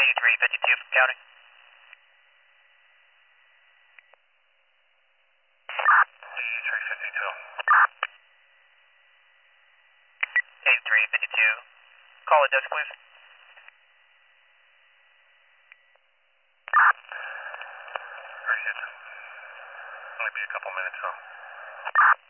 8352 from counting. 8352. 8352. Call it desk, please. Appreciate it. Only be a couple minutes, so.